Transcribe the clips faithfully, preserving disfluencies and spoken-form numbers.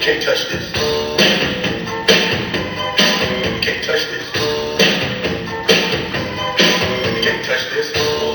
can't touch this. You can't touch this. You can't touch this.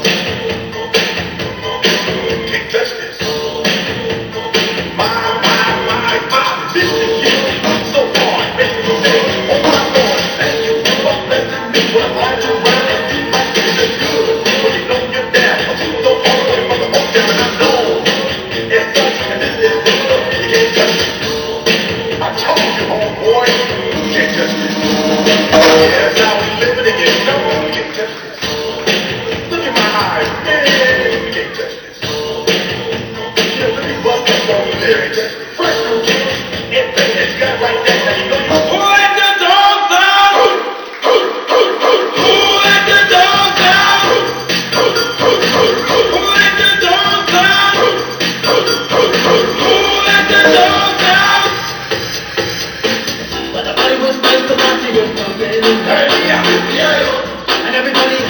You can't touch this. My, my, my, my, this is you. So hard, make me say, oh my Lord, thank you for blessing me. When I'm all around and do my things is good. When you know you're down, I'm too low all the way from the old there and I know it's such, and this is the stuff you can't touch this. I told you, homeboy, you can't touch this. Yeah, that's how we living again. No, you can't touch this. Look in my eyes, man, you can't touch this. Yeah, let me bust that phone there. Fresh new kicks, and that you got right there. Now you know you. Who let the dogs out? Who let the dogs out? Who let the dogs out? Who let the dogs out? But the body was nice, the party was pumping. Hey, yeah, yeah. And everybody